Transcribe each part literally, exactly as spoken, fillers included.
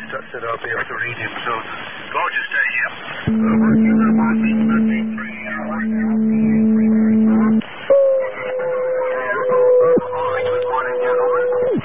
so that I'll be able to read him. So, Roger, stay here. Uh, working on working, working, three, uh, working, working, good morning, gentlemen.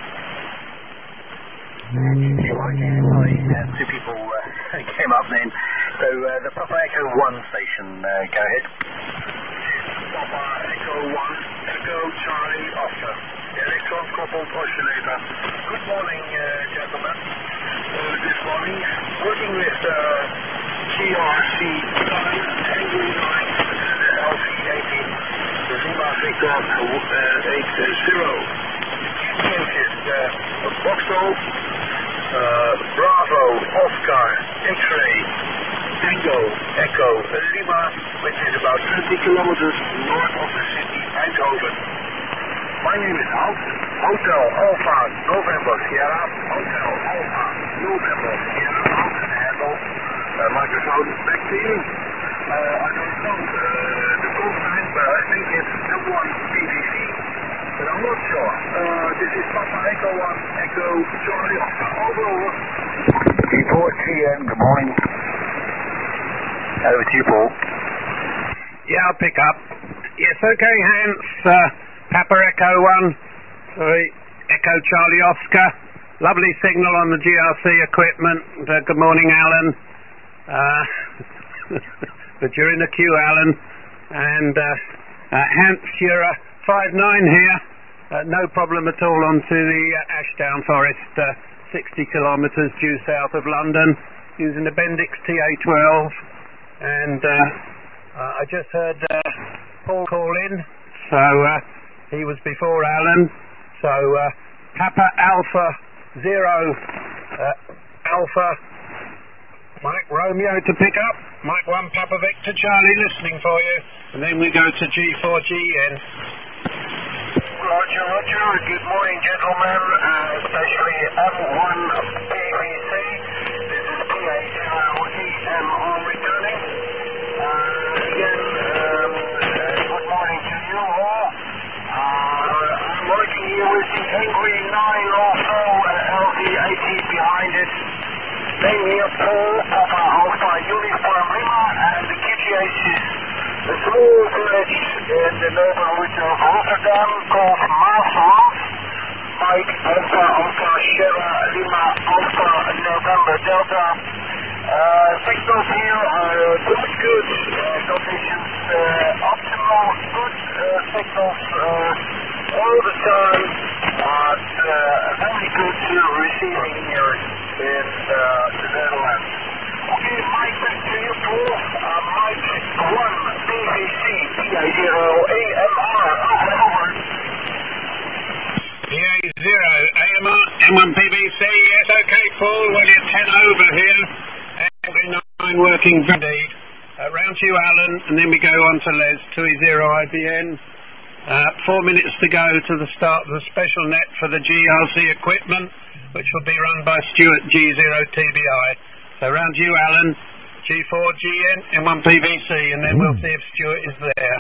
Uh, two people uh, came up then. So, uh, the Papa Echo one station, uh, go ahead. Papa Echo one, Echo Charlie Oscar. Electron coupled oscillator. Good morning, uh, gentlemen. Uh, this morning, working with uh, G R C nine, Angry nine, and uh, L V eighteen, the Lima Victor uh, eight zero. This is uh, Boxo, uh, Bravo, Oscar, X-ray, Tango, Echo, Lima, which is about twenty kilometers north of the city, Eindhoven. My name is Hout, Hotel Alpha November Sierra, Hotel Alpha November Sierra, Hout and handle, uh, microphone, back to you. Uh, I don't know uh, the call sign, but I think it's the one B B C, but I'm not sure. Uh, this is Papa Echo one, Echo Charlie Oscar, over, over. G four G N, good morning. Over to you, Paul. Yeah, I'll pick up. Yes, okay, Hans. Uh, Papa Echo one, sorry, Echo Charlie Oscar. Lovely signal on the G R C equipment. Uh, good morning, Alan. Uh, but you're in the queue, Alan. And uh, uh, Hans, you're uh, five nine here. Uh, no problem at all onto the uh, Ashdown Forest, uh, sixty kilometres due south of London, using the Bendix T A twelve. And uh, uh, I just heard uh, Paul call in, so uh, he was before Alan. So uh, Papa Alpha Zero uh, Alpha Mike Romeo to pick up. Mike one Papa Victor Charlie listening for you. And then we go to G four G N. Roger, Roger. Good morning, gentlemen, uh, especially M one P V C. This is P A zero E M on returning. Uh, again, um, uh, good morning to you all. Uh, I'm working here with the Angry nine also, uh, L V eighteen behind it. Name here, Paul, Papa Alpha Uniform Lima, and the Q T H is a small village in the neighborhood of Rotterdam called Maasland. Mike Alpha Alpha Sierra Lima Alpha November Delta. Uh, signals here are uh, good, good uh, conditions, uh, optimal, good uh, signals uh, all the time, but uh, very good uh, receiving here in uh, the Netherlands. Okay, Mike, back to you, Paul. Uh, Mike one B V C P A zero A M R, over, over. P A zero A M R, M one P V C, yes, okay, Paul, well, you're ten over here. Angry nine working indeed. Uh, round to you, Alan, and then we go on to Les, two E zero I B N. Uh, four minutes to go to the start of the special net for the G R C equipment, which will be run by Stuart G zero T B I. So round you, Alan, G four G N, M one P V C, and then we'll see if Stuart is there.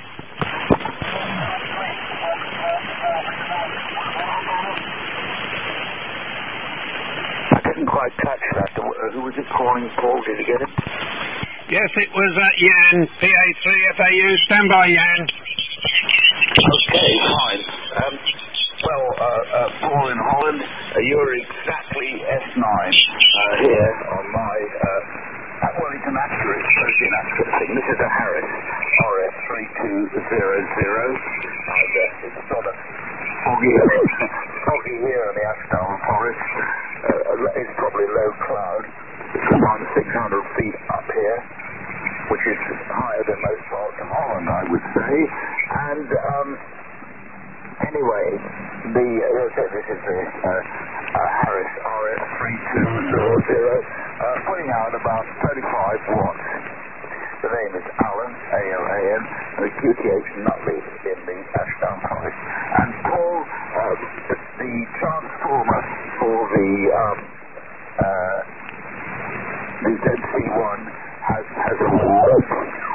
I didn't quite catch that. Who was it calling, Paul? Did you get it? Yes, it was uh, Jan, P A three F A U. Stand by, Jan. Okay, fine. Um, well, uh, uh, Paul in Holland, uh, you're exactly S nine uh, here on my, uh, well, it's an accurate, totally an accurate thing. This is a Harris R S three two zero zero, and uh, it's sort of foggy, foggy here in the Ashdown Forest. Uh, it's probably low cloud. It's around six hundred feet up here, which is higher than most parts of Holland, I would say. And um, anyway, the uh, this is the uh, uh, Harris R S three two zero zero, uh, putting out about thirty-five watts. The name is Alan, A L A N, and the Q T H Nutley in the Ashdown Forest. And Paul, uh, the transformer for the um, uh, the Z C one has has a wall.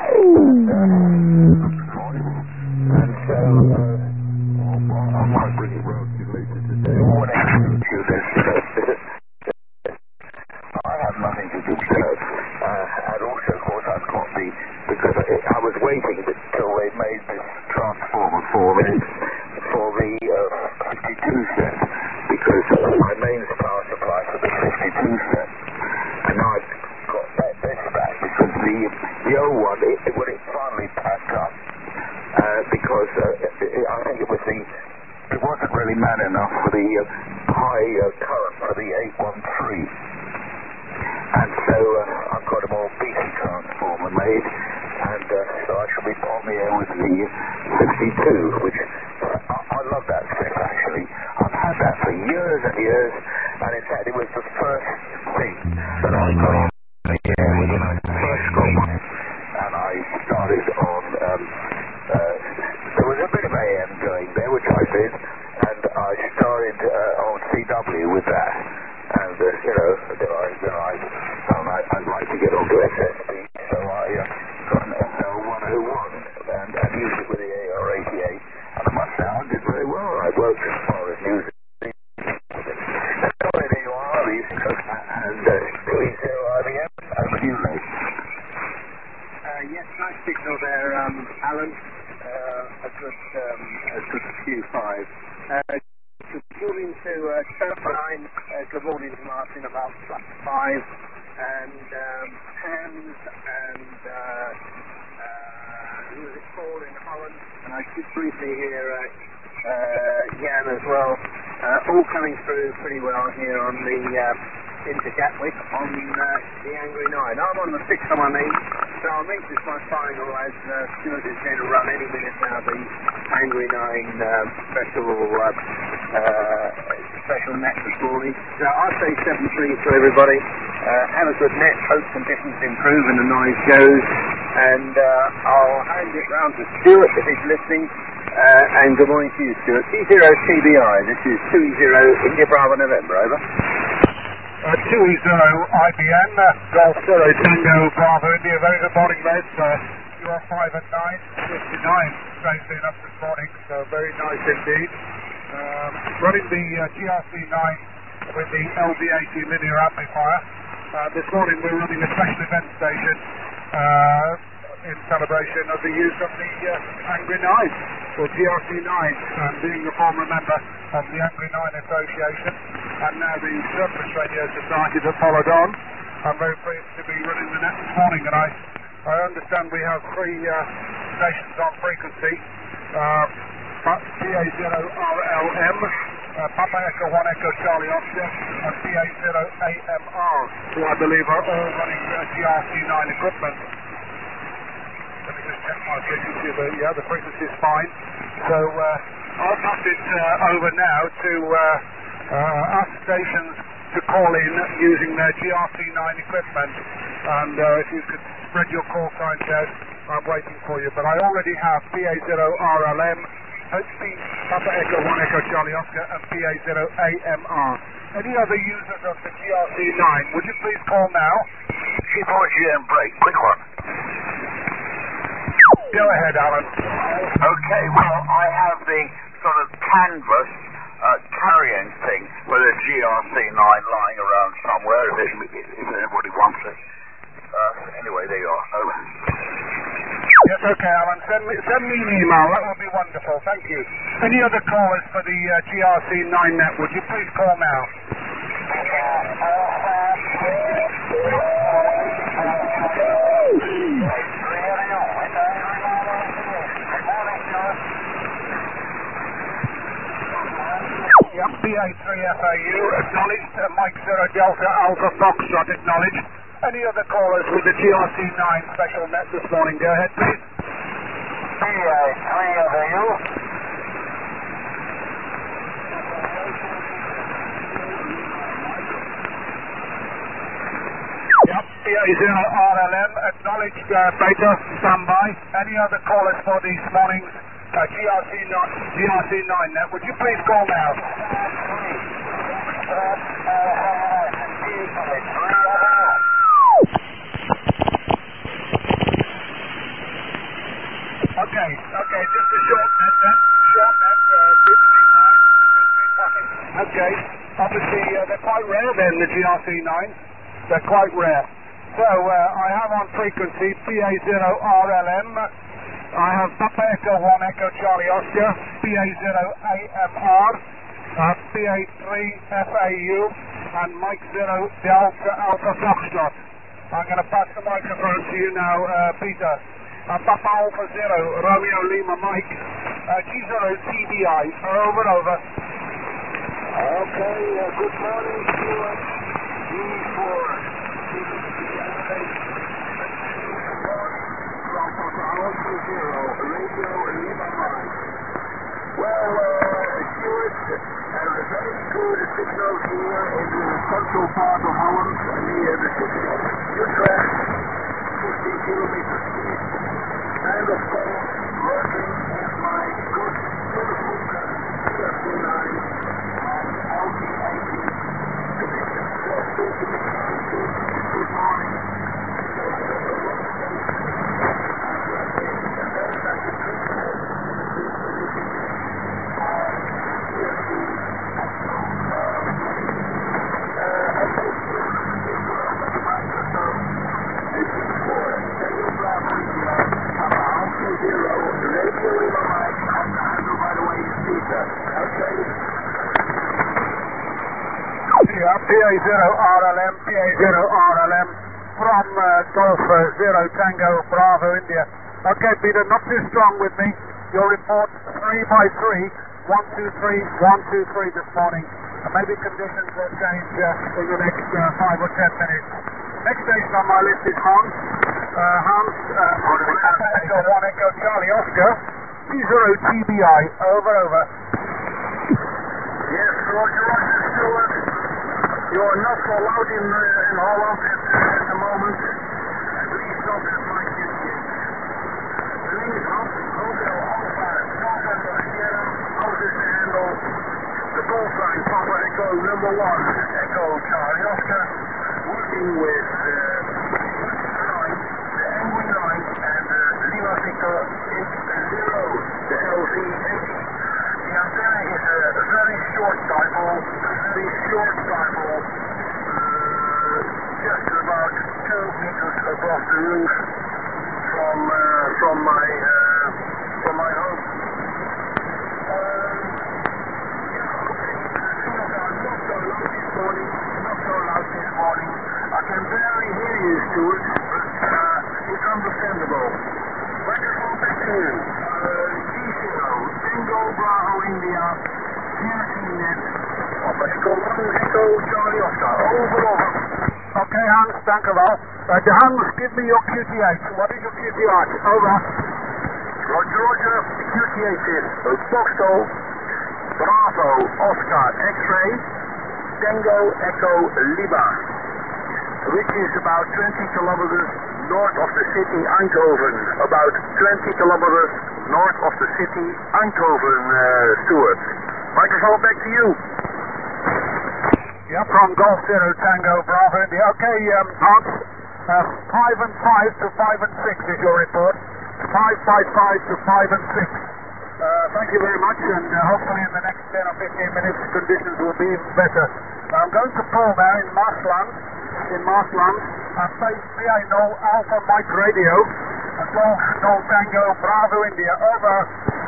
And so, uh, I might bring it round to you later today. What I do to this, uh, high uh, current for the eight one three. And so uh, I've got a more B C transformer made, and uh, so I shall be on the air with the sixty-two, which uh, I, I love that spec actually. I've had that for years and years, and in fact it was the first thing that I got on the air with when I first got one. And I started on, um, uh, there was a bit of A M going there, which I did, and I started uh, on C W with that. And, uh, you know, then I, then I, um, I, I'd like to get onto S S B, so I uh, got an S L one oh one and, and used it with the A R eighty-eight, and I must say I did very well. I worked as far as music. And so there you are, these and uh, two E zero I B M, over to you, mate. Uh, yes, nice signal there, um, Alan. Uh, a good, um, a good Q five. Uh, Good morning to uh, Turbine, uh, good morning to Martin about flat five, and um, Hams, and uh, uh, who was it, Paul in Holland, and I did briefly hear uh, uh, Jan as well, uh, all coming through pretty well here on the uh, into Gatwick on uh, the Angry Nine. I'm on the sixth on my knee, so I'll make this my final as uh, Stuart is going to run any minute now the Angry Nine uh, special uh, uh, special net this morning. So I'll say seven three to everybody. Uh, have a good net, hope conditions improve and the noise goes, and uh, I'll hand it round to Stuart if he's listening. Uh, and good morning to you, Stuart. T zero T B I, this is two E zero India Bravo November, over. Uh, two E zero I B N, uh, Golf Zero Tango Bravo India. Very good morning, lads. Uh, you are five and nine, fifty-nine, strangely enough this morning, so very nice indeed. Um, running the uh, G R C nine with the L D eighty linear amplifier. Uh, this morning we're running a special event station uh, in celebration of the use of the uh, Angry Nine, or G R C nine, um, being a former member of the Angry Nine Association, and now the Surface Radio Society that followed on. I'm very pleased to be running the net this morning, and I, I understand we have three uh, stations on frequency. Uh, P A zero R L M, uh, Papa Echo one Echo Charlie Oscar, and P A zero A M R, who I believe are all running uh, G R C nine equipment. Let me just check my frequency, but yeah, the frequency is fine. So uh, I'll pass it uh, over now to uh, uh, ask stations to call in using their G R C nine equipment, and uh, if you could spread your call signs out, I'm waiting for you. But I already have P A zero R L M, H P Papa Echo one Echo Charlie Oscar, and P A zero A M R. Any other users of the G R C nine, would you please call now? Keep on G M break, quick one. Go ahead, Alan. Okay, well, I have the sort of canvas uh, carrying thing with a G R C nine lying around somewhere, if, it, if anybody wants it. Uh, anyway, there you are. Over. Yes, okay, Alan. Send me, send me an email. That would be wonderful. Thank you. Any other callers for the uh, G R C nine net? Would you please call now? Yep, B A three F A U acknowledged. Uh, Mike Zero Delta Alpha Foxtrot acknowledged. Any other callers with the G R C nine special net this morning? Go ahead, please. B A three F A U. Yep, B A zero R L M acknowledged. Uh, Beta, standby. Any other callers for this morning's uh, G R C nine net? Would you please call now? Okay, okay, just a short net then. Short net, uh, two three five, two three five. Okay, obviously uh, they're quite rare then, the G R C nine. They're quite rare. So uh, I have on frequency P A zero R L M. I have Papa Echo one Echo Charlie Oscar, P A zero A M R, uh, P A three F A U, and Mike zero Delta Alpha Foxtrot. I'm going to pass the microphone to you now, uh, Peter. Uh, Papa Alpha Zero, Romeo Lima Mike, uh, G zero T B I, over and over. Okay, uh, good morning, Stuart. D four. From Papa Alpha Zero, Radio Lima Mike. Well, uh, Stuart, there are very good signals here in the central part of Holland, near the city of Utrecht, fifty kilometers east. And of course, working is my good telephone P F C nine and L T eighty conditions. Good morning. P A zero R L M, P A zero R L M from uh, Golf uh, Zero Tango Bravo India. Okay, Peter, not too strong with me. Your report three by three, one two three, one two three this morning. And maybe conditions will change uh, in the next uh, five or ten minutes. Next station on my list is Hans. Uh, Hans, uh, Echo one Echo Charlie Oscar, P zero T B I, over, over. Yes, Roger, Roger, Stuart. You are not so loud in, uh, in Holland at, uh, at the moment. Please not at my Q T H. The name is Hans, Hotel Alpha, November Sierra, out is the handle. The call sign, Papa Echo number one, Echo Charlie Oscar, working with uh, line, the N V line, and uh, the Lima Victor eight zero, the L Z eighty. The antenna is a very short dipole, very short dipole, uh, just about two meters above the roof from uh, from my uh, from my home. Um, yeah, okay. Signals are not so loud this morning, not so loud this morning. I can barely hear you, Stuart, but uh, it's understandable. Microphone back to you. G zero, Tango Bravo India, G R C net, Papa Echo one, Echo Charlie Oscar, over, over. Okay, Hans, dank u wel. Uh, de Hans, give me your Q T H. What is your Q T H? Over. Roger, Roger, Q T H is Foxtrot, Bravo, Oscar, X-ray, Tango, Echo, Lima, which is about twenty kilometers north of the city Eindhoven, about twenty kilometers north of the city Eindhoven, uh, Stuart. Microphone back to you. Yeah, from Golf Zero Tango Bravo India. Okay, um, Hans, uh, five and five to five and six is your report. Five by five to five and six. Uh, thank you very much, and uh, hopefully in the next ten or fifteen minutes conditions will be even better. Now I'm going to pull now in Maasland, in Maasland, and face P A zero Alpha Mike Radio, and Golf Zero Tango Bravo India, over.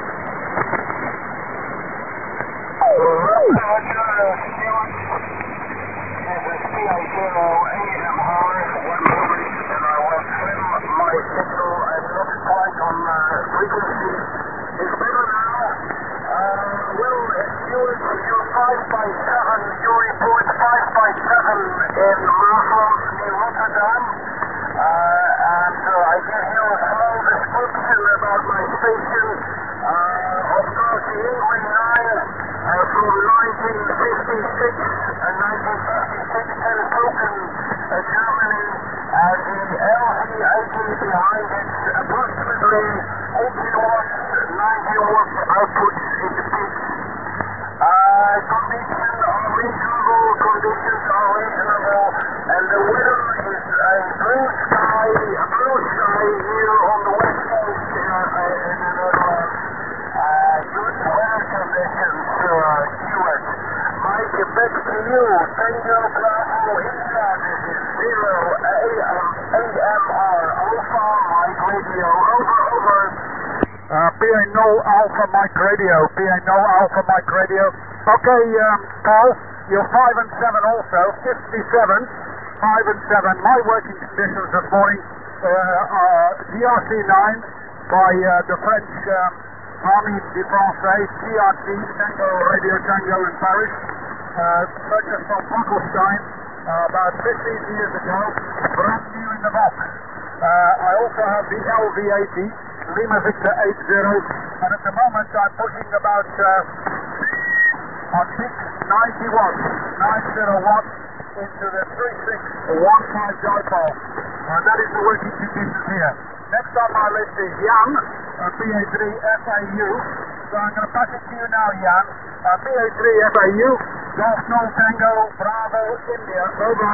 P A zero A M R, one moment, and I will trim my signal. I'm not quite on uh, frequency. It's better now. Uh, well, Stuart, you're five by seven. You report five by seven in Maasland near Rotterdam. Uh, and uh, I give you a small description about my station. Uh, of course, the Ingrid nine uh, from nineteen fifty-six and nineteen fifty-six has spoken uh, Germany, and the L Z eighty behind it, approximately eighty watts, ninety watts outputs in the peaks. Uh, conditions are reasonable, conditions are reasonable, and the weather is a blue sky, a blue sky here on the west coast uh, in the Netherlands. Uh, good weather conditions, uh, Stuart. Mike, back to you. Tango Bravo India, this is zero A M R Alpha Mike Radio. Over, over. Uh, P A zero Alpha Mike Radio, P A zero Alpha Mike Radio. Okay, um, Paul, you're five and seven also, fifty-seven, five and seven. My working conditions this morning uh, are G R C nine by uh, the French um, Army de France, T R T, Tango Radio Tango in Paris. uh, purchased from Buckelstein uh, about fifteen years ago, brand new in the box. Uh, I also have the L V eighty, Lima Victor eighty, and at the moment I'm pushing about uh, on six ninety watts, ninety watts into the three six one five dipole, and that is the working conditions here. Next on my list is Jan, uh, B A three F A U, so I'm going to pass it to you now, Jan. Uh, B A three F A U, Golf Null Tango, Bravo, India, over.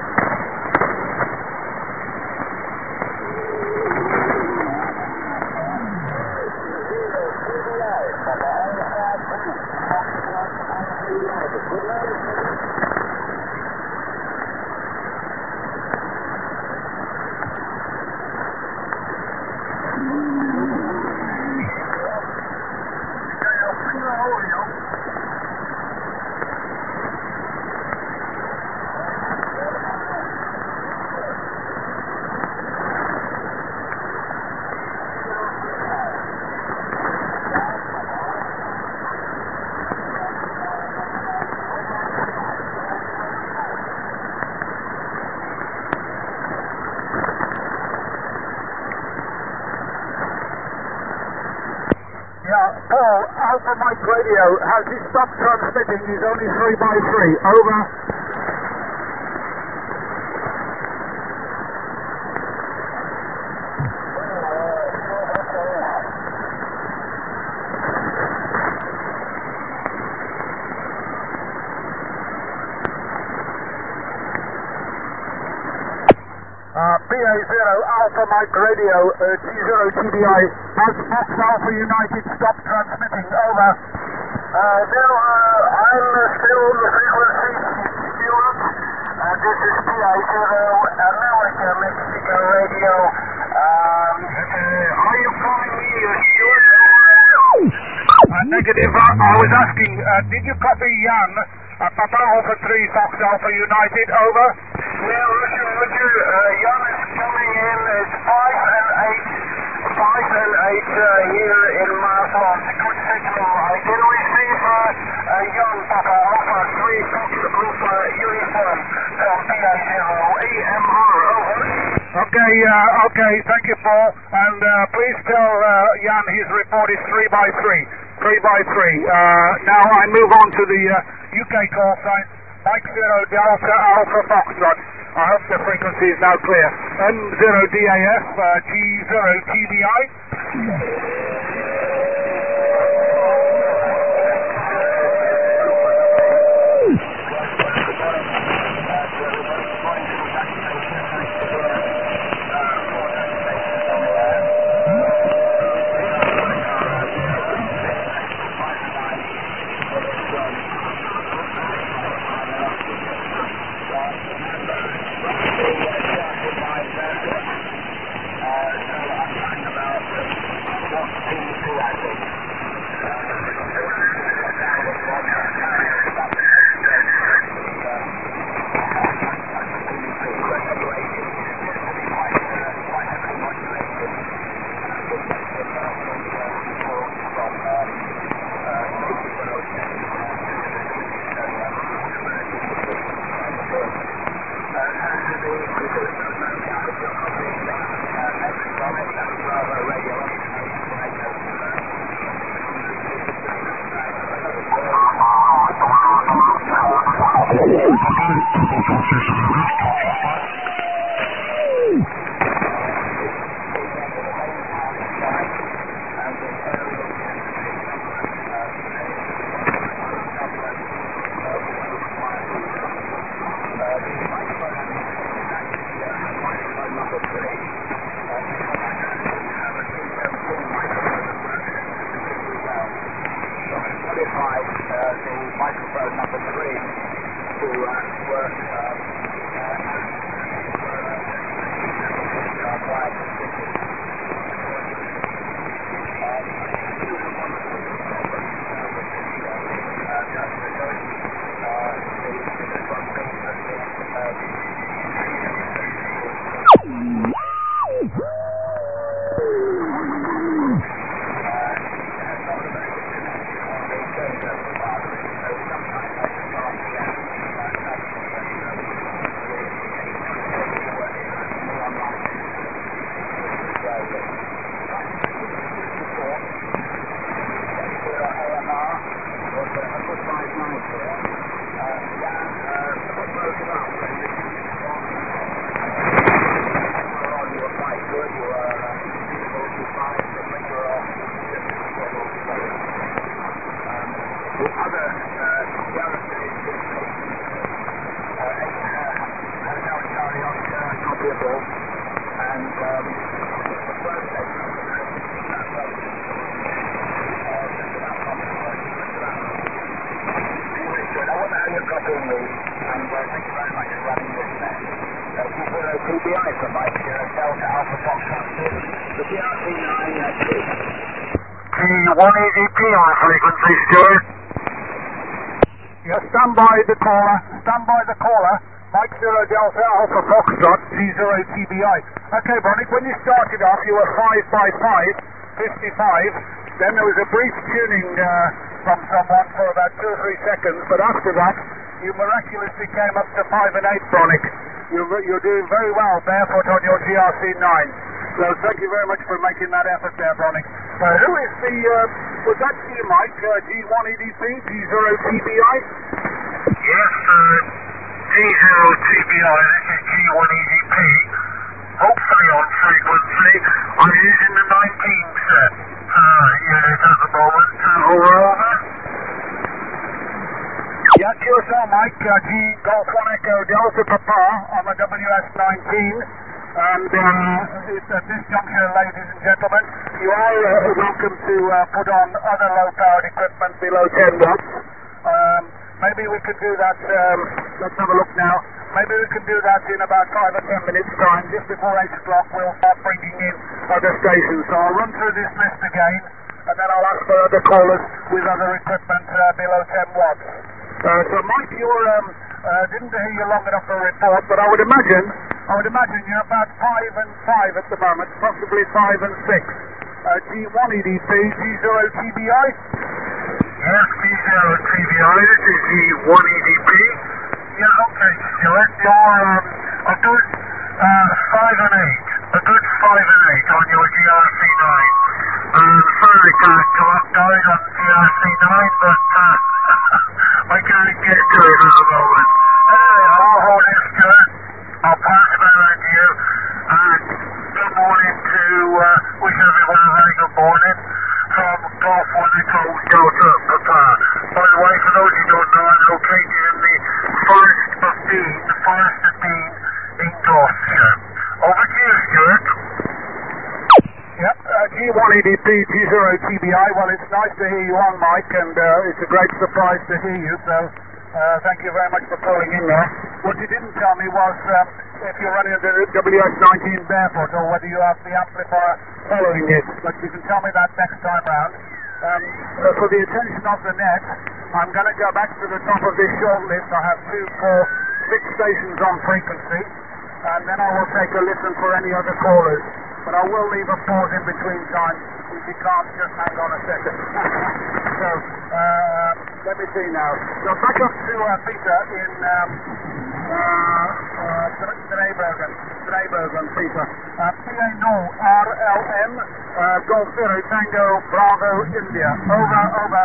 Paul, Alpha Mike Radio, has he stopped transmitting? He's only three by three. Over. Uh, B A zero Alpha Mike Radio, uh, G zero T D I, has Fox Alpha United stopped transmitting? Over. Uh, no, uh, I'm uh, still on the frequency, Stuart. Uh, this is B A zero America Mexico Radio. Um, uh, are you calling me, uh, Stuart? Uh, negative. Uh, I was asking, uh, did you copy Jan? Uh, Papa Alpha three Fox Alpha United, over. Yeah, Roger, Roger. Uh, Jan is coming in. It's five and eight. five and eight uh, here in Maasland. Good signal. I can receive uh, uh, Jan Papa Alpha three Fox Alpha uniform from B A zero E M R. Over. Okay, uh, okay, thank you, Paul. And uh, please tell uh, Jan his report is three by three. three by three. Uh, now I move on to the uh, U K call sign. Mike zero Delta Alpha Foxtrot. I hope the frequency is now clear. M zero D A F, uh, G zero T D I. Microphone number three to uh, work um, uh, extremely, and uh, thank you very much for running this there. Uh, G zero T B I for Mike uh, Delta Alpha Foxtrot six, the G R C nine uh, two. T one E D P on frequency, Stuart. Yes, stand by the caller, stand by the caller. Mike Zero Delta Alpha Foxtrot, G zero T B I. Okay, Bronick, when you started off, you were five by five, fifty-five. Then there was a brief tuning uh, from someone for about two or three seconds, but after that, you miraculously came up to five and eight, Bronick. You're, you're doing very well barefoot on your G R C nine. So thank you very much for making that effort there, Bronick. Uh, who is the, uh, was that you, Mike, uh, G one E D P, G zero T B I? Yes, uh, G zero T B I, this is G one E D P. Hopefully on frequency. I'm using the nineteen set uh, unit at the moment. Uh, over, over. Yeah, Q S L Mike, uh, G Golf one Echo Delta Papa on the W S nineteen. And uh, it's at this juncture, ladies and gentlemen, you are uh, welcome to uh, put on other low-powered equipment below ten watts. Um, maybe we could do that, um, let's have a look now. Maybe we can do that in about five or ten minutes' time. Just before eight o'clock, we'll start bringing in other stations. So I'll run through this list again, and then I'll ask for other callers with other equipment uh, below ten watts. Uh, so Mike, you're, um, uh, didn't hear you long enough for a report, but I would imagine, I would imagine you're about five and five at the moment, possibly five and six. Uh, G one E D P, G zero T B I? Yes, G zero T B I, this is G one E D P. Yeah, okay, Stuart, you're um, a good uh, five and eight, a good five and eight on your G R C nine. Um, sorry to go up guys on G R C nine, but uh, I can't get to it at the moment. Anyway, I'll hold it, Stuart. I'll pass it over to you. And good morning to uh, wish everyone a very good morning from Golf one Echo Delta Papa. By the way, for those who don't know, I'm located in the Forest of Dean, the Forest of Dean in Gloucestershire. Over to you, Stuart. Yep, uh, G one E D P, G zero T B I. Well, it's nice to hear you on, Mike, and uh, it's a great surprise to hear you, so uh, thank you very much for calling in there. What you didn't tell me was um, if you're running the W S nineteen barefoot or whether you have the amplifier following it, but you can tell me that next time round. Um, uh, for the attention of the net, I'm going to go back to the top of this short list. I have two, four, six stations on frequency, and then I will take a listen for any other callers. But I will leave a pause in between time if you can't just hang on a second. So, uh, let me see now. So back up to uh, Peter in um, uh, uh, Dreibergen. Dreibergen, Peter. Uh, P A N O R L M, uh, Golf Zero Tango Bravo India. Over, over.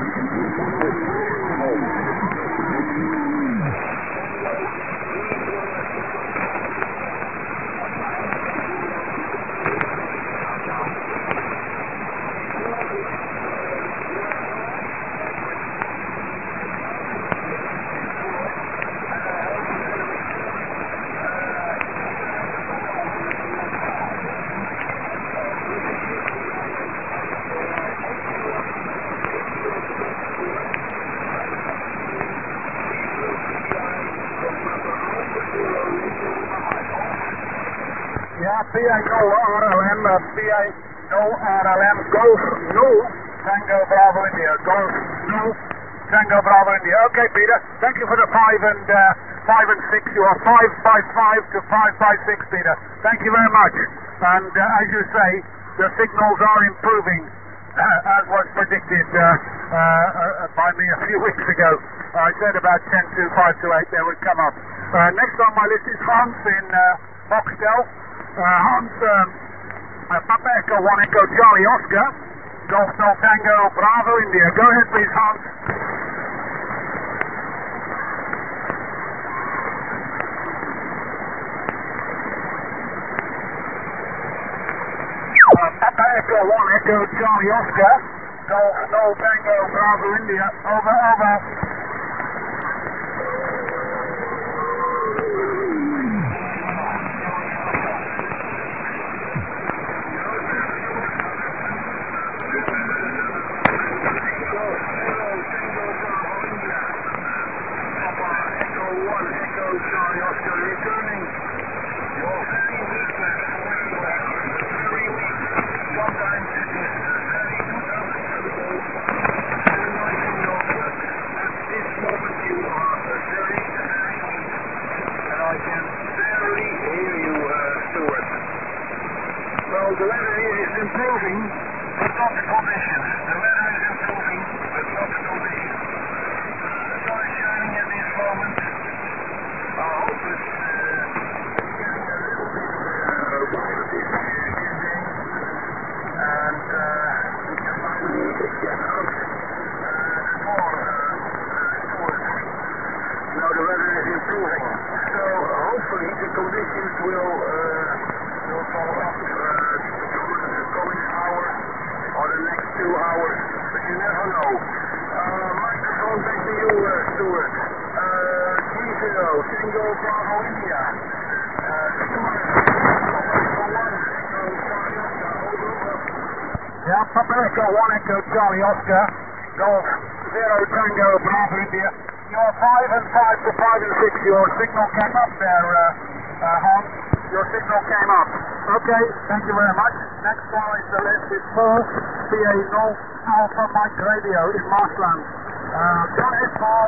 P A N O R L M, uh, P A N O R L M, Golf No Tango Bravo India, Golf No Tango Bravo India. Okay, Peter, thank you for the five and uh, five and six. You are five by five to five by six, Peter. Thank you very much. And uh, as you say, the signals are improving, uh, as was predicted uh, uh, uh, by me a few weeks ago. I said about ten to five to eight they would come up. Uh, next on my list is Hans in uh, Boxtel. Uh, Hans, um, uh, Papa Echo one Echo Charlie Oscar, Golf No Tango Bravo India. Go ahead please, Hans. Uh, Papa Echo one Echo Charlie Oscar, Golf No Tango Bravo India. Over, over. not conditions. The weather is improving, but not conditions. The sun is shining at this moment. I hope it's uh, getting a little bit uh, wider this, uh, this day. And uh, we can finally get out uh, more uh, towards. Now the weather is improving. So hopefully the conditions will uh, will follow up uh, through the coming hour or the next two hours, but you never know. Uh, microphone back to you, uh, Stuart. Uh, three zero, Tango Bravo India. Uh, Yeah, Papa Echo one Echo Charlie Oscar, Golf zero Tango Bravo India. You're five and five to five and six. Your signal came up there, uh, uh, Hans. Your signal came up. Okay, thank you very much. Next one is the list is four P A North Alpha Mike Radio in Marsland. Uh, go ahead, Paul.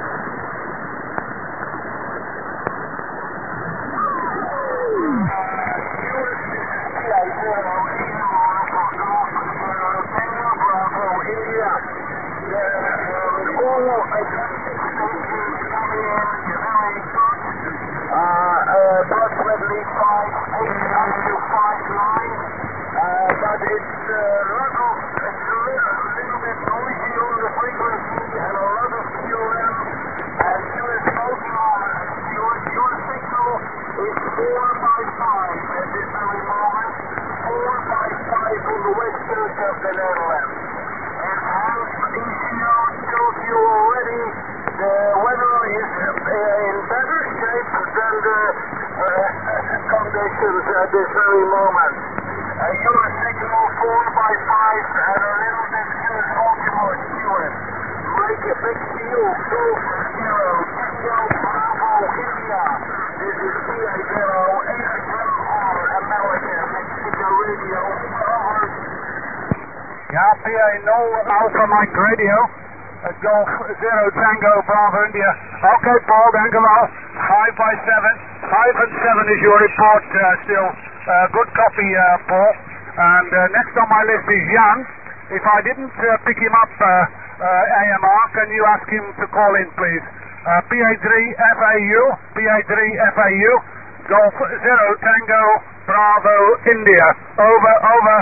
Approximately five eight up to five nine, uh, but it's uh, little, it's a little, little bit noisy on the frequency and a lot of Q M and U S both moments. Your, your signal is four by five at this very moment, four by five on the west coast of the Netherlands. And as E C O told you already, the weather is uh, in better shape than the uh, conditions at this very moment. Uh, your signal four by five and a little bit good ultimate Stewart. Make a big deal, go for zero, Tango Bravo India. This is P A zero, H M R American, Mexico Radio, over. Yeah, P A no Alpha Mike Radio. Uh, Golf zero Tango Bravo India. Okay, Paul, thank you well. Five by seven. Five and seven is your report uh, still. Uh, good copy, uh, Paul. And uh, next on my list is Jan. If I didn't uh, pick him up, uh, uh, A M R, can you ask him to call in, please? Uh, P A three F A U, P A three F A U, Golf zero Tango Bravo India. Over, over.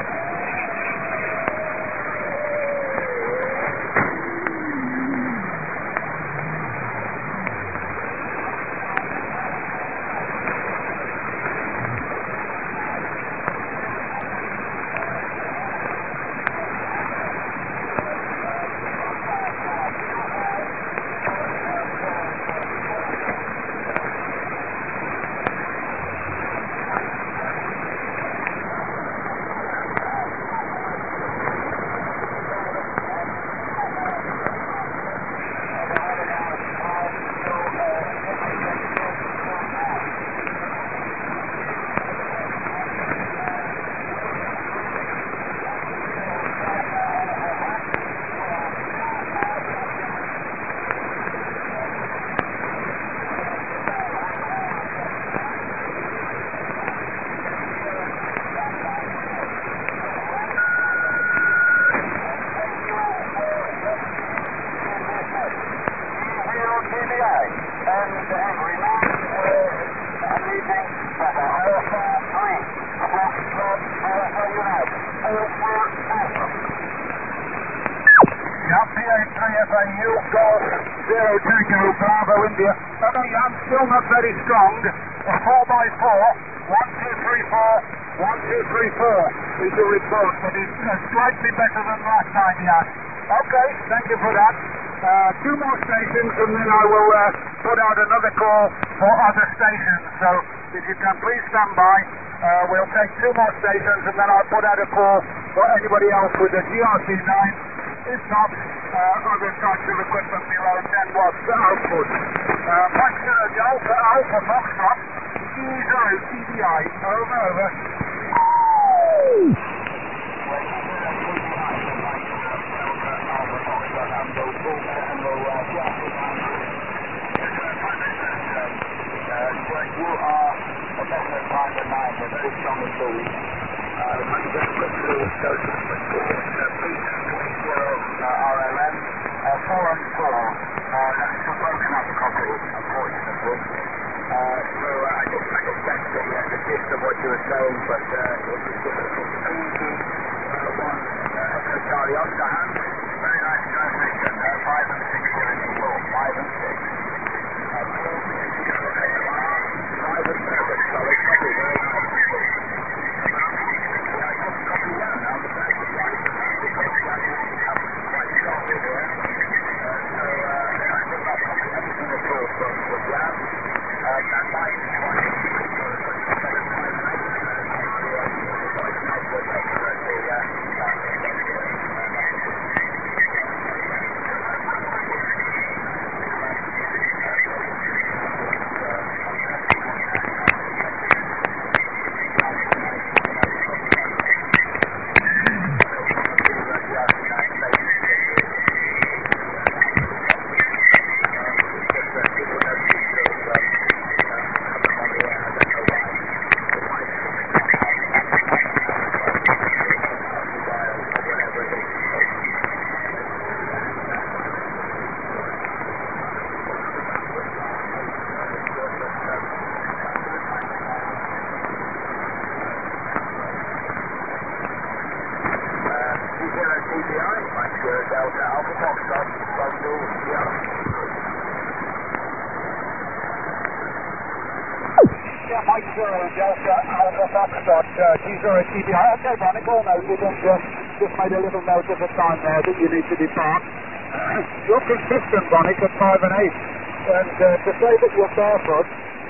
zero Tango Bravo India. Okay, I'm still not very strong. A four by four. One, two, three, four. One, two, three, four is the report, but it's uh, slightly better than last time, Jan. Okay, thank you for that. Uh, two more stations, and then I will uh, put out another call for other stations. So if you can please stand by, uh, we'll take two more stations, and then I'll put out a call for anybody else with a G R C nine. If not, uh, other types of equipment below ten watts output. Uh, Mike zero Alpha Alpha Foxtrot, E zero T D I, over, over. You are a better time than mine, but very strong and full. R L M, four and four. That's a broken up copy, unfortunately. Uh, so uh, I just I just guessed the, uh, the gist of what you were saying, but uh, it was P G one Echo Charlie Oscar Hand. Very nice transmission. Uh, five and six going to four. Five and six. Uh, five and seven. Solid copy. Very nice. Mike Zero, Delta Alpha Foxtrot, G zero T B I. Okay, Bonnie, all noted, and uh, just made a little note of the time there that you need to depart. You're consistent, Bonnie, at five and eight, and uh, to say that you're barefoot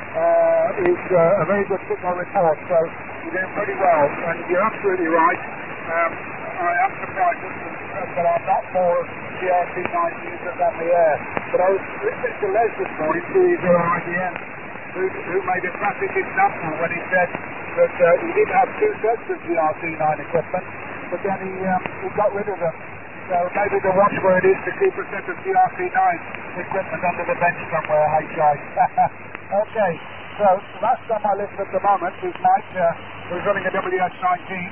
uh, is uh, a very good signal report, so you're doing pretty well, and you're absolutely right. Um, I am surprised that there are not more G R C nine users on the air, but I was listening to Les this morning, T zero I B N. Who, who made a classic example when he said that uh, he did have two sets of G R C nine equipment, but then he, um, he got rid of them. So maybe the watchword is to keep a set of G R C nine equipment under the bench somewhere, hey guys. Okay, so last on my list at the moment is Mike, uh, who's running a W S nineteen,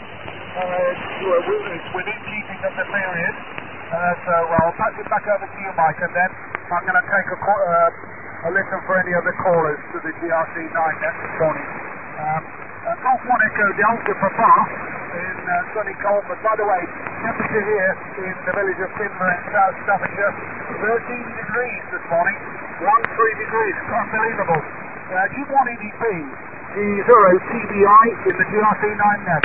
uh, within keeping of the period. Uh, so well, I'll pass it back over to you, Mike, and then I'm going to take a... Uh, I'll listen for any other callers to the G R C nine net this morning. Um, uh, Golf one Echo Delta Papa in uh, sunny Colford. By the way, temperature here in the village of Timber in South Staffordshire, thirteen degrees this morning. one three degrees. Unbelievable. Uh, G one E D P, G zero T B I in the G R C nine net.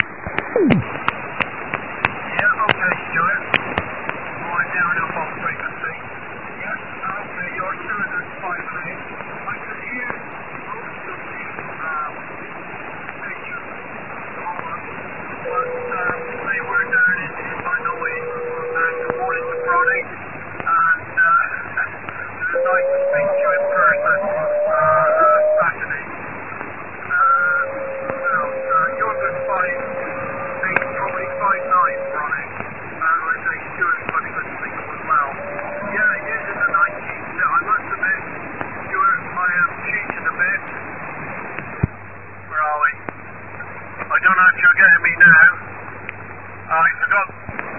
Yeah, okay, Stuart. Line down up on frequency. Yeah, okay, you're two hundred five and eight. I could hear most of the um, pictures on, but um, they were down in Illinois and towards the Friday, and uh, it was nice to speak to you in person on uh, Saturday. Uh, well, uh, you're good five eight, probably five nine running, and I think Stuart's pretty good signal as well. Yeah, using the nineteen, I must admit, Stuart, I am cheating a bit. Where are we? I don't know if you're getting me now. I forgot.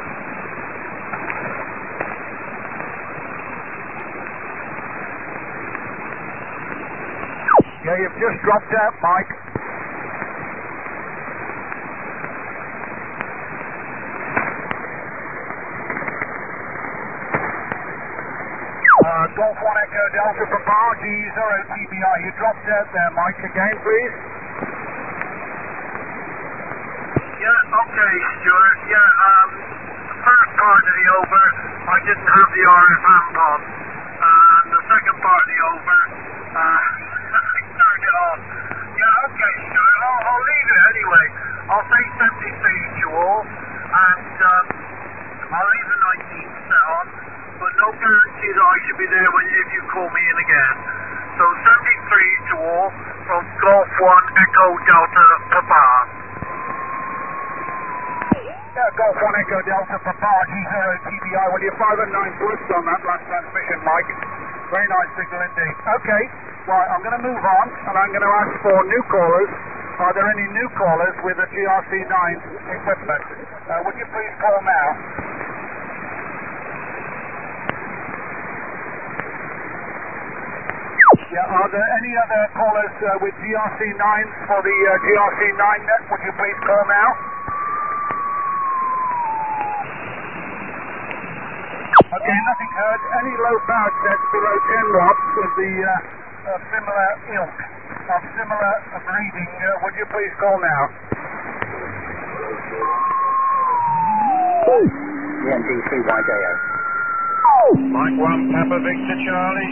Yeah, you've just dropped out, Mike. Uh, Golf one Echo Delta Papa, G zero T B I. You dropped out there, Mike, again, please. Yeah, okay, Stuart. Yeah, um, the first part of the over, I didn't have the R F amp on. And the second part of the over, uh, I turned it off. Yeah, okay, Stuart. I'll, I'll leave it anyway. I'll say seventy-three to you all, and um, I'll leave the nineteen set on, but no guarantee that I should be there when if you call me in again. So seventy-three to all from Golf one Echo Delta Papa. Yeah, Golf one Echo Delta Papa, G zero T B I. Well, you're five and nine blitzed on that last transmission, Mike. Very nice signal indeed. Okay, right, I'm going to move on, and I'm going to ask for new callers are there any new callers with a G R C nine equipment? Uh, would you please call now? Yeah, are there any other callers uh, with G R C nines for the uh, G R C nine net? Would you please call now? Okay, nothing heard. Any low power sets below ten watts of the uh, of similar ilk, of similar breeding, uh, would you please call now? E N D three Y J O. Mike one, Papa Victor Charlie.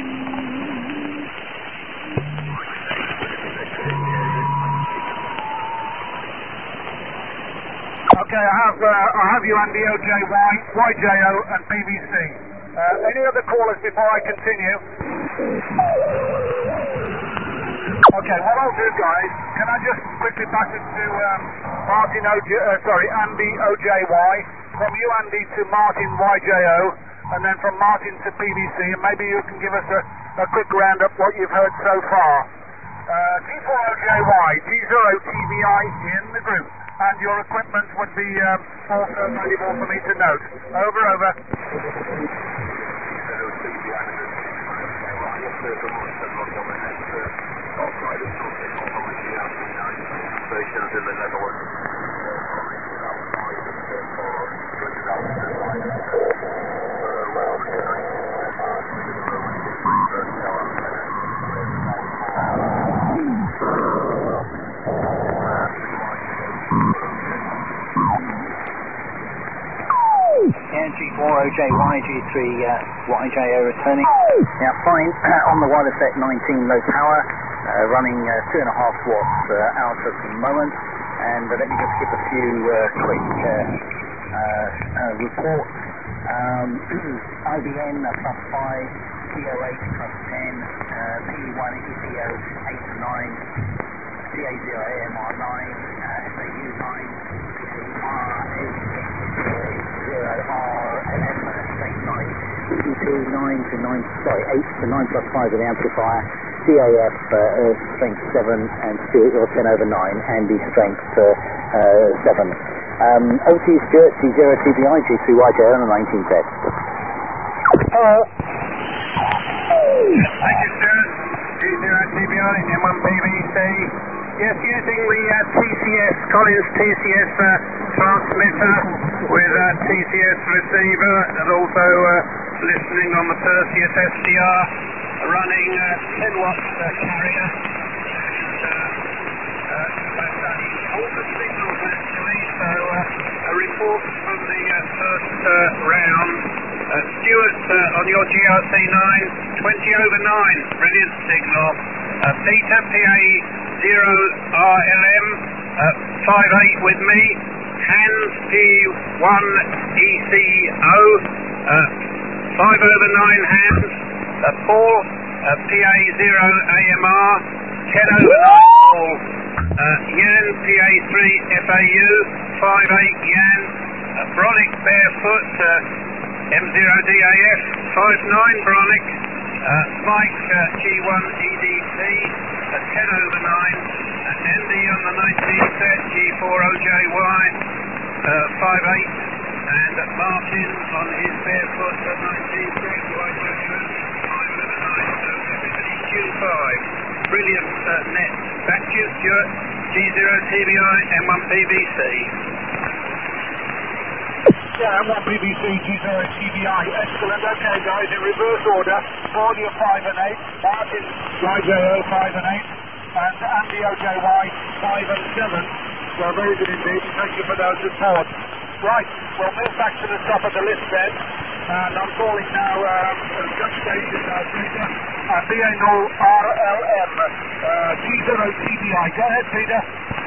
Okay, I have uh, I have you on the O J Y, Y J O and P V C. Uh, any other callers before I continue? Okay, what I'll do, guys, can I just quickly pass it to um, Martin O J, uh, sorry, Andy O J Y, from you, Andy, to Martin Y J O, and then from Martin to P V C, and maybe you can give us a, a quick roundup what you've heard so far. Uh, T four O J Y, T zero T B I in the group, and your equipment would be um, also valuable for me to note. Over, over. Stations in the Netherlands. G four O J Y, G three uh, Y J O returning. Yeah, fine. On the wireless set nineteen, low power, uh, running uh, two and a half watts uh, out at the moment. And uh, let me just give a few uh, quick uh, uh, uh, reports. Um, I B N uh, plus five, P O eight plus ten, uh, P one E C O eight to nine, C A zero A M R nine, uh, S A U nine, R eight zero R L M straight nine, E D P nine to nine, sorry, eight to nine plus five with the amplifier, C A F uh, uh, strength seven and Stuart or ten over nine, Andy strength uh, uh, seven. Um, O T Stuart T zero T B I G three Y J on the nineteen test. Hello. Thank you, Stuart. G zero T B I M one P V C. Yes, using the uh, T C S, Collins T C S uh, transmitter with a T C S receiver, and also uh, listening on the Perseus S D R, running uh, ten watt uh, carrier. And, uh, uh, all the signals actually, so uh, a report from the uh, first uh, round. Uh, Stuart, uh, on your G R C nine, twenty over nine, brilliant signal. Uh, Peter, P A zero R L M, uh, five eight with me. Hans, P one E C O, uh, five over nine Hans. Uh, Paul, uh, P A zero A M R, ten over nine Paul. Uh, Jan, P A three F A U, five eight Jan. Uh, Bronick, barefoot, uh, M zero D A F, five nine Bronick. Uh, Mike, uh, G one E D T, uh, ten over nine. Uh, Andy on the nineteen set, G four O J Y, uh, five eight. And uh, Martin on his barefoot at nineteen set, Y J O, five over nine. So everybody Q five. Brilliant uh, net. Back to you, Stuart. G zero T B I, M one P V C. Yeah, M one P V C, G zero T B I, excellent. Okay, guys, in reverse order, Paul, you're five and eight, Martin, Y J O, five and eight, and Andy O J Y, five and seven. So very good indeed. Thank you for those reports. Right, we'll move back to the top of the list then, and I'm calling now um, Jump Station uh, Peter, uh, B A zero R L M, uh, G zero T B I. Go ahead, Peter.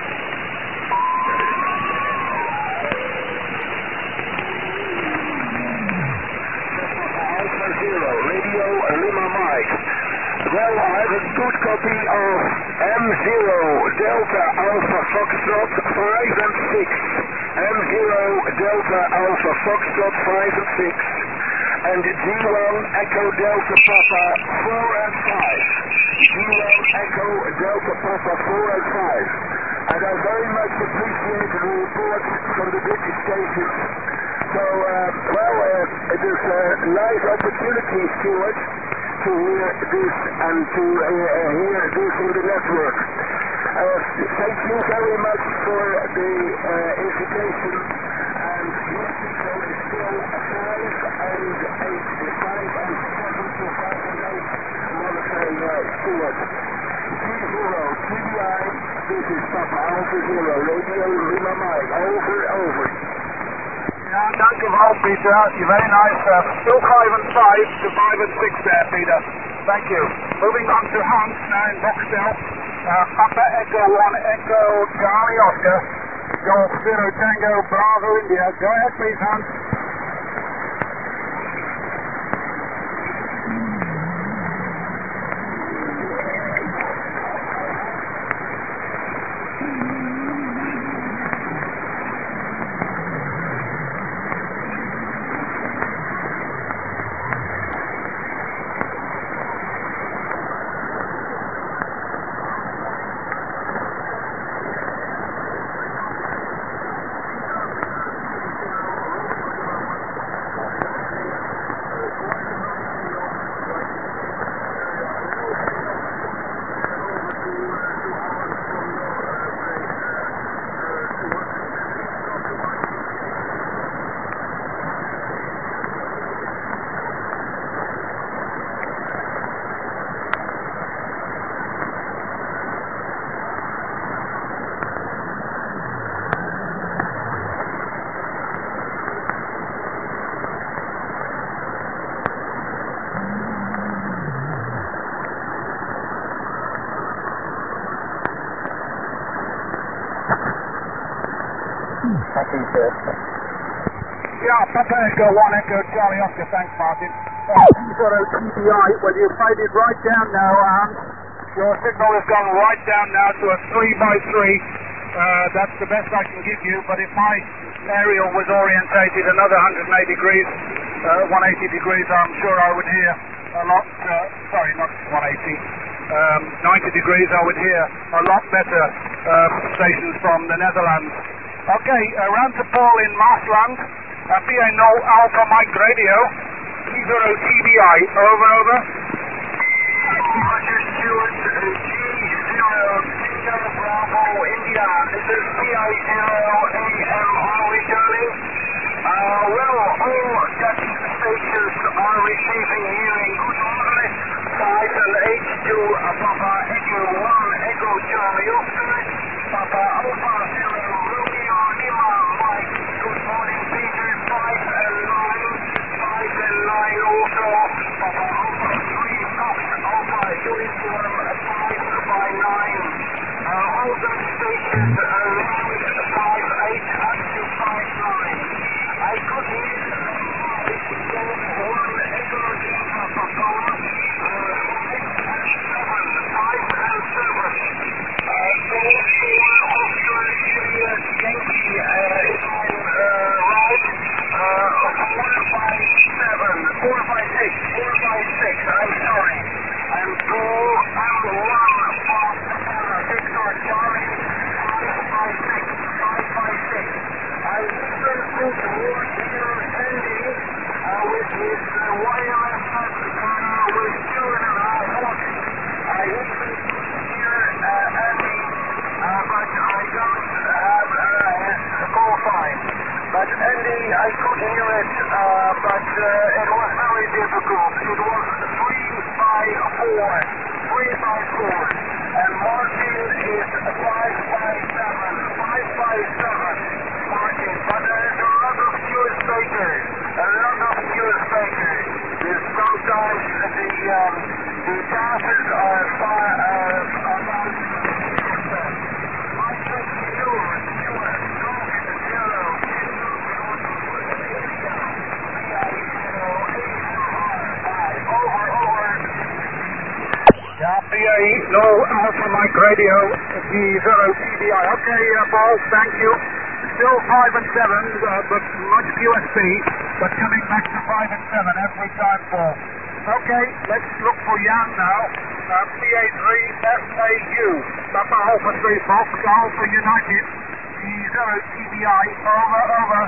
Zero, Radio Lima Mike. Well, I have a good copy of M zero Delta Alpha Foxtrot five and six. M zero Delta Alpha Foxtrot five and six. And G one Echo Delta Papa four and five. G one Echo Delta Papa four and five. and I very much appreciate the report from the British station. So, uh, well, uh, it is a nice opportunity, Stuart, to hear this and to uh, hear this in the network. Uh, thank you very much for the uh, invitation. And Mexico is still five and eight, five and seven to five and eight. I want to say, uh, Stuart. three zero, T B I, this is Papa Alpha Zero, Radio Lima Mike, over, over. Ja, dankjewel Peter, you're very nice. Uh, still five and five to five and six there, Peter. Thank you. Moving on to Hans now in Boxtel. Uh, Papa Echo one, Echo Charlie Oscar, Golf Zero Tango Bravo India. Go ahead please, Hans. Yeah, Papa Echo one, Echo Charlie Oscar, thanks Martin. Zero T B I, well you've made it right down now, and your signal has gone right down now to a three by three. Uh, that's the best I can give you, but if my aerial was orientated another one hundred eighty degrees, uh, one hundred eighty degrees, I'm sure I would hear a lot, uh, sorry, not one hundred eighty, um, ninety degrees, I would hear a lot better uh, stations from the Netherlands. Okay, uh, round to Paul in Maasland, uh, P A no Alpha Mike Radio, T zero T B I, over, over. Roger Stuart, G zero Sierra Bravo India, this is P I zero A M, are we turning? Uh, well, all Dutch stations are receiving hearing. Good morning, five and eight to uh, Papa Echo one, Echo Charlie Oscar, Papa Alpha Zero Romeo Lima Mike, good morning Peter, five and nine, five and nine also, Papa Alpha three, Fox Alpha Uniform five by nine, uh, all Dutch stations around five eight up to five nine. I could hear one Echo Lima Papa, five and seven, uh, four, four, Oscar, Juliet, Yankee, uh, if I'm uh, right, uh, four by seven, four by six, four by six, I'm sorry, and two, and one, five, Victor Charlie, five by six, five by six. I listen to the word here, Andy, uh, with his uh, wireless uh, with two and a half watts. I listen to hear uh, Andy, uh, but I don't have uh, a call sign. But Andy, I could hear it, uh, but uh, it was very difficult. It was three by four, three by four, and Martin is five by seven, five by seven. Martin, but there is a lot of fuel speakers, a lot of fuel speakers. There's sometimes the um, the passes are far uh, about I think you, you are zero, over, over. Yeah, P A no Alpha Mike Radio, G zero T B I. Okay, uh, Paul, thank you. Still five and seven, uh, but much Q S B, but coming back to five and seven every time, Paul. Okay, let's look for Jan now. Uh, P A three F A U, Papa Alpha three Fox, Alpha United, G zero T B I, over, over.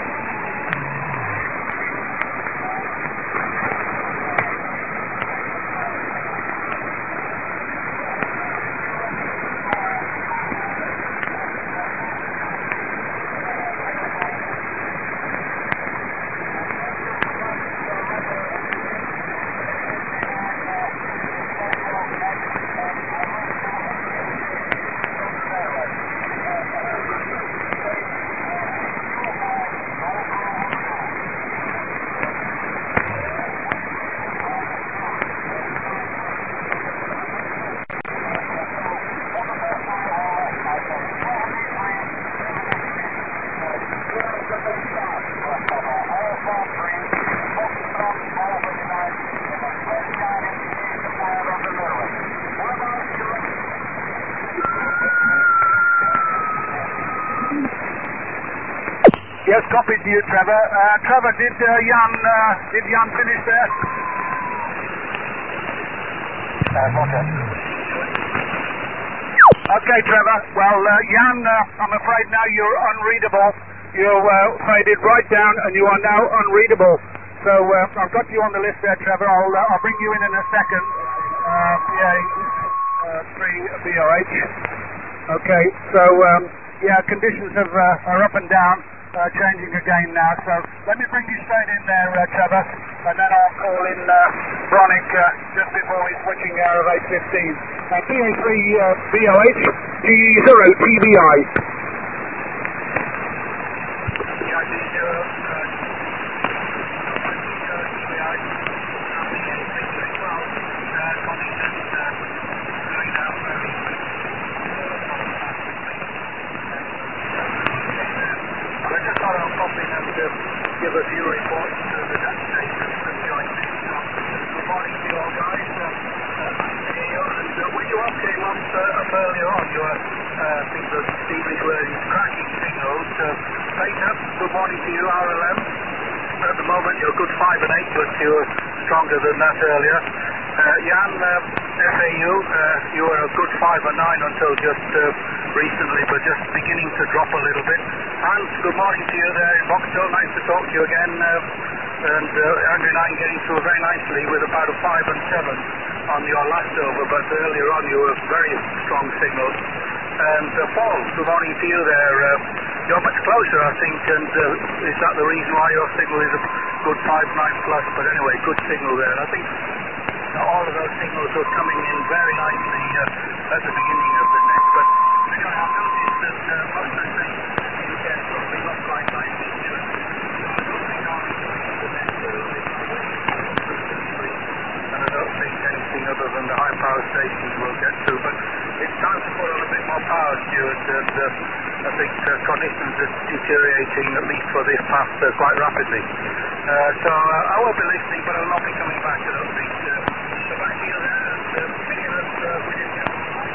Yes, copied to you, Trevor. Uh, Trevor, did uh, Jan uh, did Jan finish there? Uh, Roger. Okay, Trevor. Well, uh, Jan, uh, I'm afraid now you're unreadable. You uh, faded right down, and you are now unreadable. So uh, I've got you on the list there, Trevor. I'll uh, I'll bring you in in a second. Uh, P A three B O H. Okay. So um, yeah, conditions have uh, are up and down. Uh, changing again now, so let me bring you straight in there, uh, Trevor, and then I'll call in uh, Bronick uh, just before he's switching out of eight fifteen. Uh, P A three B O H, G zero T B I. Give a few reports to the Dutch station and join me. Good morning to you all guys. Uh, uh, and uh, when you all came up uh, earlier on, you were uh, things that Stevie were cracking signals. Uh, Peter, good morning to you, R L M. At the moment you're good five and eight, but you were stronger than that earlier. Uh, Jan, uh, F A U, uh, you were a good five and nine until just uh, recently, but just beginning to drop a little bit. Hans, good morning to you there in Vauxhall. Nice to talk to you again. Uh, and uh, Andrew Nine getting through very nicely with about a five and seven on your last over, but earlier on you were very strong signals. And uh, Paul, good morning to you there. Uh, you're much closer, I think, and uh, is that the reason why your signal is a good five nine plus? But anyway, good signal there. I think all of those signals were coming in very nicely uh, at the beginning of the net. But anyway, I've noticed that uh, most of the things you get something up like that. So I don't think I'll be doing the net early. And I don't think anything other than the high power stations will get through. But it's time to put on a bit more power, Stuart. And uh, I think uh, conditions are deteriorating, at least for this path, uh, quite rapidly. Uh, so uh, I won't be listening, but I'll not be coming back, I don't think. Uh, so back to you there, and uh, figure that uh, we didn't get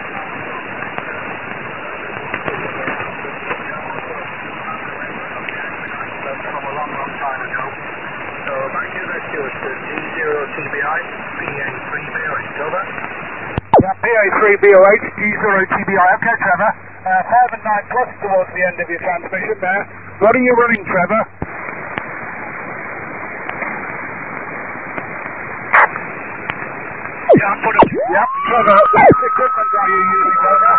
from a long, long time ago. So back to you there, Stuart. Uh, G zero T B I, P A three B O H, over. Yeah, P A three B O H, G zero T B I. Okay, Trevor. Uh, five and nine plus towards the end of your transmission there. What are you running, Trevor? Yeah, put it. Yep, Trevor. What equipment are you using, Trevor?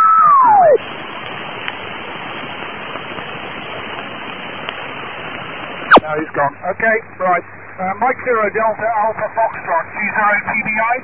No, he's gone. Okay, right. Uh, Mike Zero Delta Alpha Foxtrot, G zero T B I.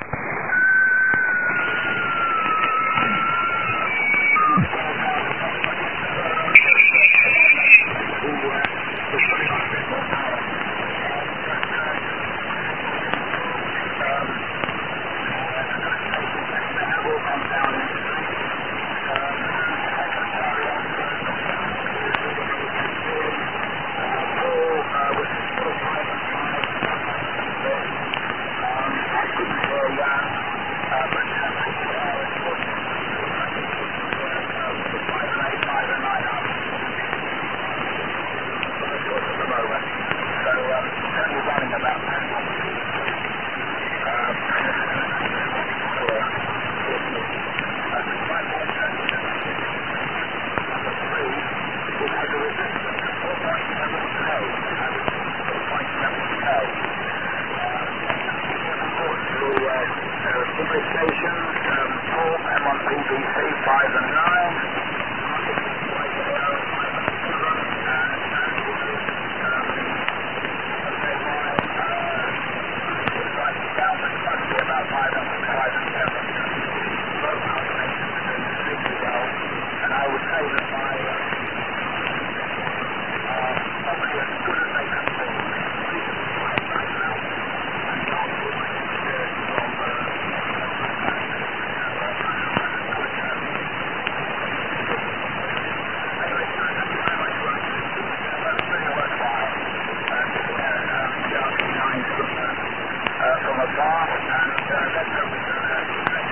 Yeah. five and nine. And I would say that my uh, probably as good as they can be. From afar, and uh, that's how we do that.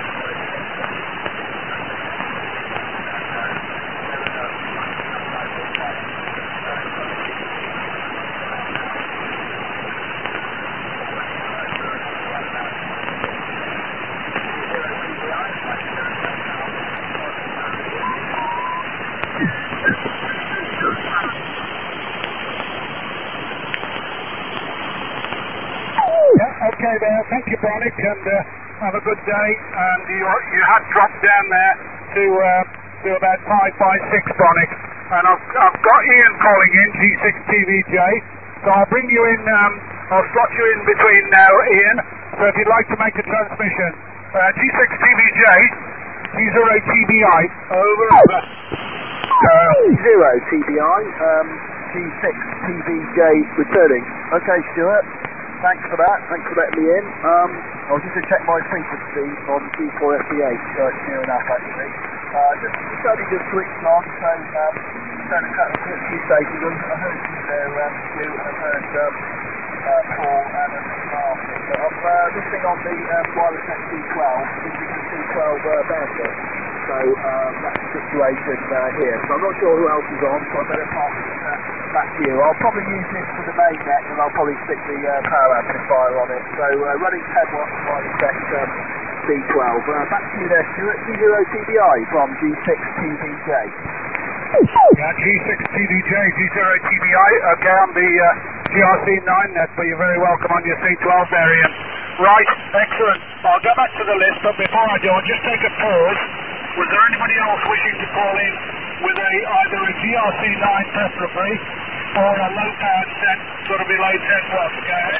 Okay there, thank you Bronick, and uh, have a good day. And you you had dropped down there to uh, to about five by six, Bronick. And I've I've got Ian calling in, G six T V J. So I'll bring you in. Um, I'll slot you in between now, Ian. So if you'd like to make a transmission, uh, G six T V J, G zero T B I, over. over. Uh, zero T B I, um, G six T V J returning. Okay, Stuart. Thanks for that. Thanks for letting me in. Um, I was just going to check my frequency on G four F D eight, so it's near enough actually. Uh, just, just only just switched on, so um, done a couple of few stations. I heard you there, um, Stu, and I've heard um, uh, Paul and Martin. But I'm uh, listening on the um, wireless X C twelve, this is the C twelve uh, bandwidth. So um, that's the situation uh, here. So I'm not sure who else is on, so I better pass it uh, back to you. I'll probably use this for the main net, and I'll probably stick the uh, power amplifier on it. So uh, running ten watts wireless X um, C twelve. Uh, back to you there, Stuart. G zero T B I from G six T V J. Yeah, G six T V J, G zero T B I. Okay, on the uh, G R C nine net, but you're very welcome on your C twelve variant. Right, excellent. I'll go back to the list, but before I do, I'll just take a pause. Was there anybody else wishing to call in with a either a G R C nine preferably, or a low powered set, sort of below ten watts? Go ahead.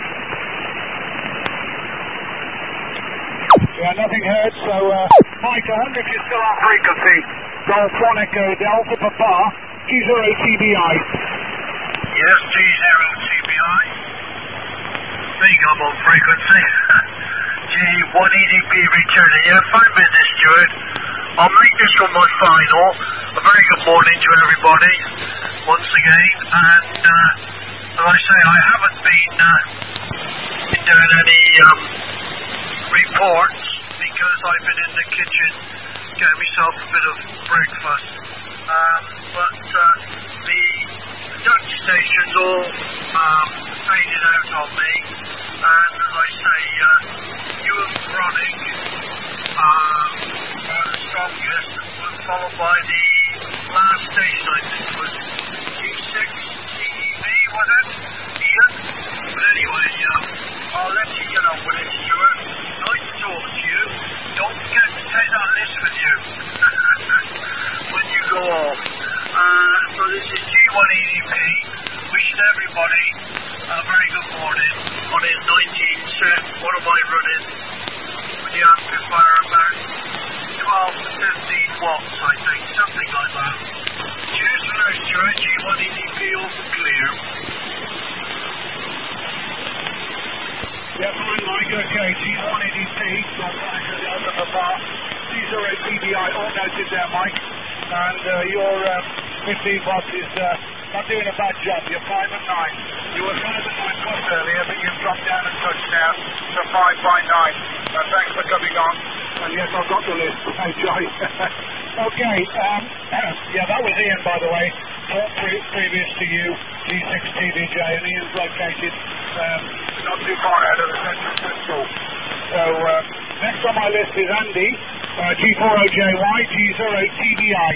Yeah, nothing heard, so uh, Mike, I wonder if you're still on frequency. Golf one Echo Delta Papa, G zero T B I. Yes, G zero T B I. Think I'm on frequency. G one E D P returning. Yeah, fine business, Stuart. I'll make this one my final. A very good morning to everybody, once again. And uh, as I say, I haven't been uh, doing any um, reports because I've been in the kitchen getting myself a bit of breakfast. Um, but uh, the Dutch stations all um, faded out on me. And as I say, uh, you and Bronick uh, are the strongest, followed by the last station, I think was G six T E V, was it? Ian? But anyway, uh, I'll let you get on with it, Stuart. Nice to talk to you. Don't forget to take that list with you when you go off. Uh, so this is G one E D P. Wishing everybody a very good morning on his nineteen set. What am I running? With the amplifier about twelve to fifteen watts, I think, something like that. Cheers for now, Stuart. G one E D P all clear. Yeah, fine, Mike. Okay, G one E D P, from Delta Papa, G zero T B I, all noted there, Mike. And uh, your uh, fifteen watts is uh, not doing a bad job. You're five and nine. You were five and nine plus earlier, but you've dropped down a touch now to five by nine. Uh, thanks for coming on. And yes, I've got the list. Enjoy. Okay. Um, yeah, that was Ian, by the way. Talk pre- previous to you, G six T V J, and Ian's located um, not too far out of the centre of Bristol. So uh, next on my list is Andy, uh, G four O J Y, G zero T B I.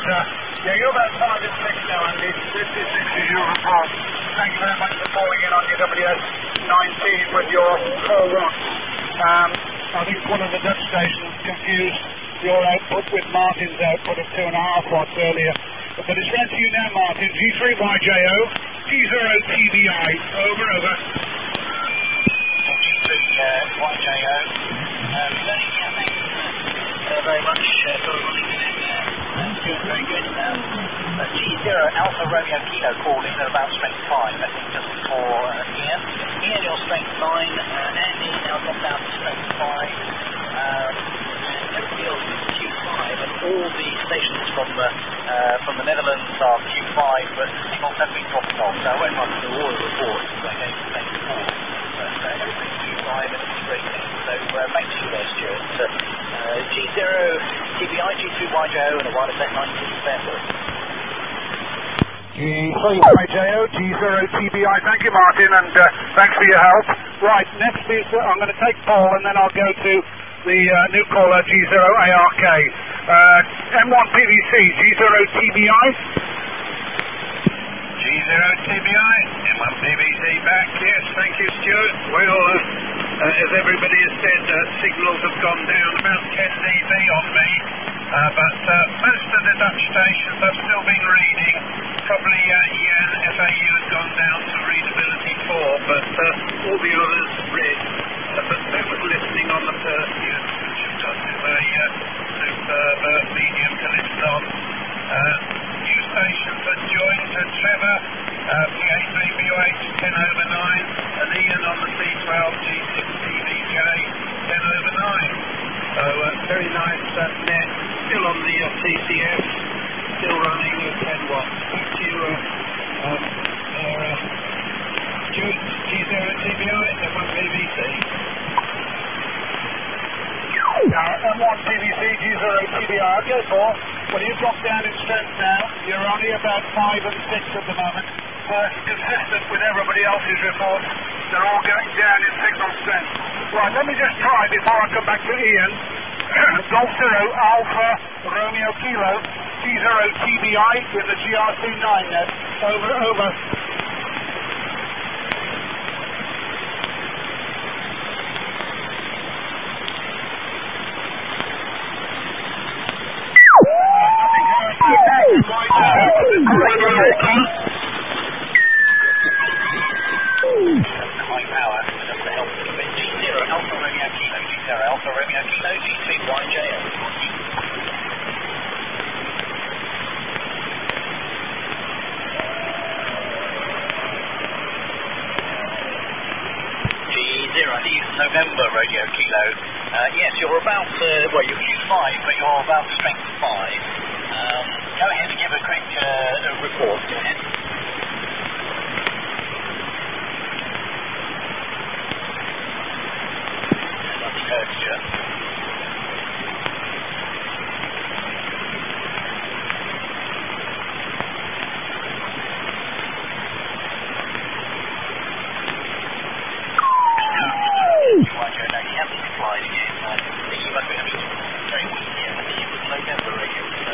uh, yeah, you're about five and six now, Andy. fifty-six is your report. Thank you very much for calling in on your W S nineteen with your four one. Um, I think one of the Dutch stations confused your output with Martin's output of two and a half watts earlier. But it's read to you now, Martin. G three Y J O, G zero T B I. Over, over. G three Y J O. Um, very, yeah, thank you uh, very much uh, for running in there. That's good, very good. Um, uh, G zero Alpha Romeo Kilo calling at about strength five, I think just before uh, Ian. Ian, your strength nine, uh, Andy now got down to strength five. Um, and everybody else is Q five, and all the stations from the, uh, from the Netherlands are Q five, but the signals have been dropping off, so I won't run through all the reports as I gave the same before. But uh, everything's Q five and it's great thing. So uh, back to you there, Stuart. Uh, uh, G zero T B I, G three Y J O, and a wireless at nineteen Fairfield. G three Y J O, G zero T B I. Thank you, Martin, and uh, thanks for your help. Right, next is uh, I'm going to take Paul, and then I'll go to the uh, new caller, G zero A R K. Uh, M one P V C, G zero T B I. G zero T B I, M one P V C back, yes, thank you, Stuart. Well, uh, uh, as everybody has said, uh, signals have gone down about ten D B on me, uh, but uh, most of the Dutch stations I've still been reading. Probably uh, Jan F A U has gone down to readability four, but uh, all the others read. Uh, but that was listening on the Perseus, which has got to a uh, superb uh, medium to listen on. Uh, new stations that joined to Trevor, uh, P A three B O H ten over nine, and Ian on the C twelve G six T V J ten over nine. So uh, very nice uh, net, still on the uh, T C F, still running at ten watts. Back to you, uh, um, uh, Stuart, G zero T B I, M one P V C. Now, M one P V C, G zero T B I. Okay, Paul. Well, you've dropped down in strength now. You're only about five and six at the moment. So it's consistent with everybody else's reports. They're all going down in signal strength. Right, let me just try before I come back to Ian. Golf Zero Alpha Romeo Kilo, G zero T B I in the G R C nine net. Over, over. High power, just to help a little bit. G zero Alpha Romeo Kilo, G zero Alpha Romeo Kilo, G three Y J O. G zero November Radio Kilo. Uh, yes, you're about, uh, well, you're Q five, but you're about strength five. Um, go ahead and give a quick uh, report. Go ahead. Nothing heard, Stuart. No, he hasn't replied again. I think he must be having very weak here. I think it was November Radio Kilo.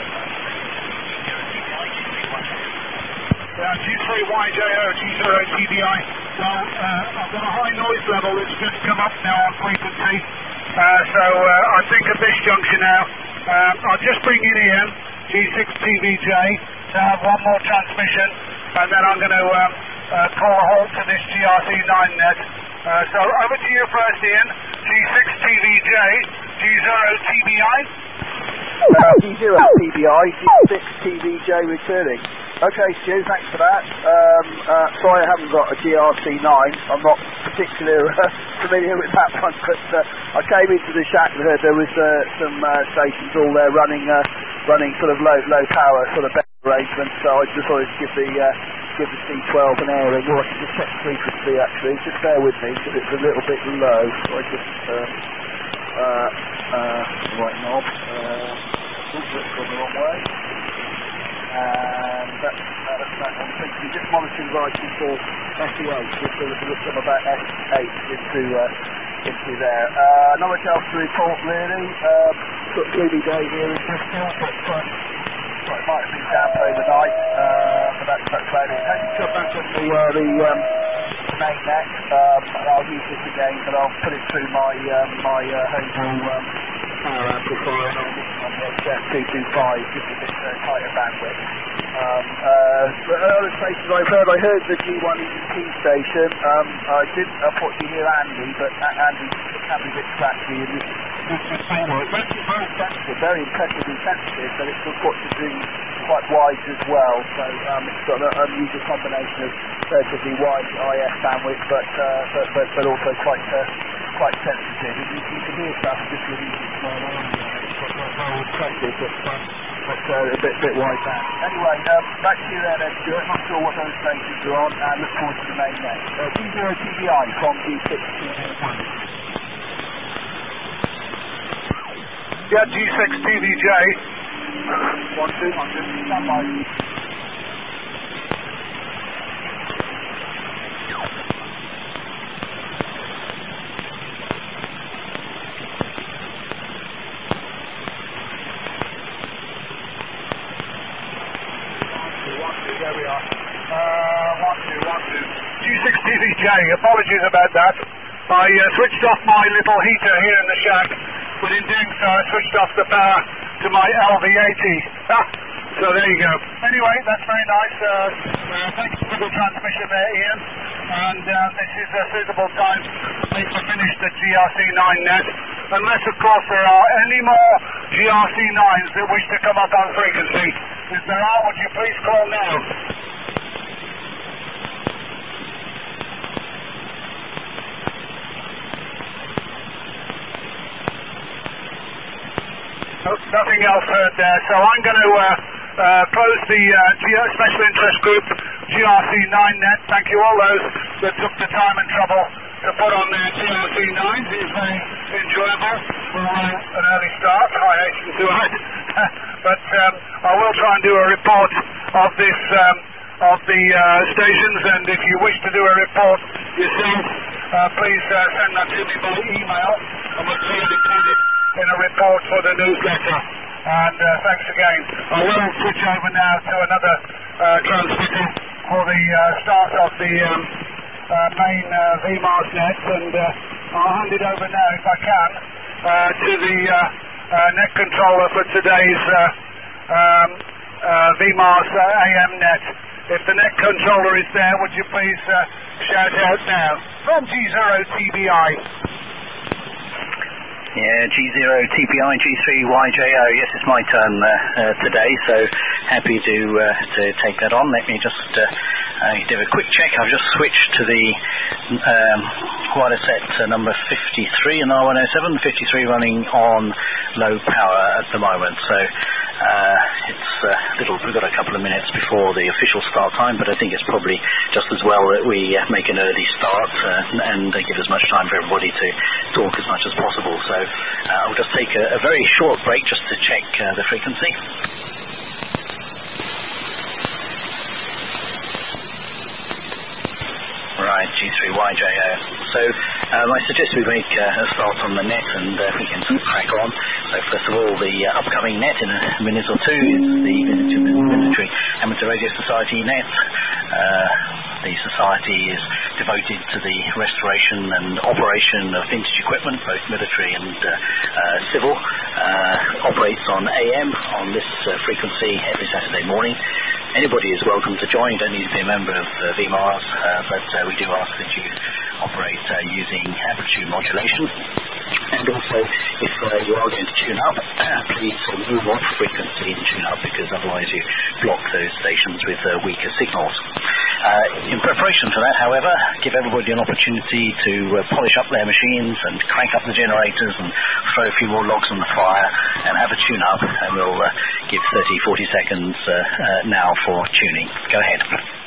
Uh, G three Y J O, G zero T B I. Well, uh, I've got a high noise level that's just come up now on frequency. Uh, so uh, I think at this juncture now, um, I'll just bring in Ian, G six T V J, to have one more transmission, and then I'm going to um, uh, call a halt to this G R C nine net. Uh, so over to you first, Ian. G six T V J, G zero T B I. Uh, G zero T B I, G six T V J returning. Okay, Stu, thanks for that. Um, uh, sorry I haven't got a G R C nine. I'm not particularly uh, familiar with that one, but uh, I came into the shack and heard there was uh, some uh, stations all there running uh, running sort of low low power sort of arrangements, so I just wanted to give the uh, give the C twelve an airing, or I can just check the frequency actually. Just bear with me because it's a little bit low, so I just uh, uh, uh, right knob. Uh, oops, it's gone the wrong way. And that's, uh, that's that one. So you're just monitoring right before S E eight, just so we can look some about S eight into, uh, into there. Uh, not much else to report really. Uh, got Gloomy Day here in Bristol, but uh, right, might the uh, the um, main net, um, and I'll use this again, but I'll put it through my um, my uh, Hazel um, power amplifier, and I'll listen on the X F two twenty-five, just a bit uh, tighter bandwidth. Um, uh, but other stations I've heard, I heard the G one E P station. Um, I didn't unfortunately hear Andy, but uh, Andy can be a bit scratchy. And this, this is it's actually very sensitive, very impressively sensitive, but it's unfortunately quite wide as well. So um, it's got an unusual combination of relatively wide I F bandwidth, but uh, but, but but also quite uh, quite sensitive. You, you can hear stuff just with easy small around. It's quite very impressive, but. Uh, But uh, a bit, bit wide band. Anyway, um, back to you there then, Stuart. Not sure what those stations are on, and look forward to the main net. Uh, G zero T V I from G six T V one. Yeah, G six T V J. One, two, one, two, stand by. There we are. Uh, one, two, one, two. G six T V J, apologies about that. I uh, switched off my little heater here in the shack, but in doing so I switched off the power to my L V eighty. Ah, so there you go. Anyway, that's very nice. Uh, uh, thanks for the transmission there, Ian. And uh, this is a suitable time for me to finish the G R C nine net. Unless, of course, there are any more G R C nines that wish to come up on frequency. If there are, would you please call now? Oh, nothing else heard there, so I'm going to uh, uh, close the uh, G- Special Interest Group G R C nine net. Thank you all those that took the time and trouble to put on their G R C nines. It is very enjoyable for uh, an early start. I hasten to add. But um, I will try and do a report of this um, of the uh, stations, and if you wish to do a report yourself, uh, please uh, send that to me by email, and we'll try and include it in a report for the newsletter. And uh, thanks again. I will switch over now to another uh, transmitter for the uh, start of the um, uh, main uh, V MARS net, and uh, I'll hand it over now, if I can, uh, to the uh, uh, net controller for today's uh, um, uh, V MARS uh, A M net. If the net controller is there, would you please uh, shout out now from G zero T V I. Yeah, G zero T P I, G three Y J O. Yes, it's my turn uh, uh, today, so happy to uh, to take that on. Let me just uh, uh, do a quick check. I've just switched to the um, wireless set uh, number fifty-three in R one oh seven, fifty-three running on low power at the moment. So uh, it's uh, little. We've got a couple of minutes before the official start time, but I think it's probably just as well that we uh, make an early start uh, and uh, give as much time for everybody to talk as much as possible. So Uh, I'll just take a, a very short break just to check uh, the frequency. Right, G three Y J O. So um, I suggest we make uh, a start on the net, and uh, we can crack on. So first of all, the uh, upcoming net in a minute or two is the Military Amateur Radio Society net. Uh, the society is devoted to the restoration and operation of vintage equipment, both military and uh, uh, civil. Uh, operates on A M on this uh, frequency every Saturday morning. Anybody is welcome to join. You don't need to be a member of uh, V MARS, uh, but uh, we do ask that you operate uh, using amplitude modulation. And also, if uh, you are going to tune up, please move on frequency and tune up, because otherwise you block those stations with uh, weaker signals. Uh, in preparation for that, however, give everybody an opportunity to uh, polish up their machines and crank up the generators and throw a few more logs on the fire and have a tune-up, and we'll uh, give thirty, forty seconds uh, uh, now for tuning. Go ahead.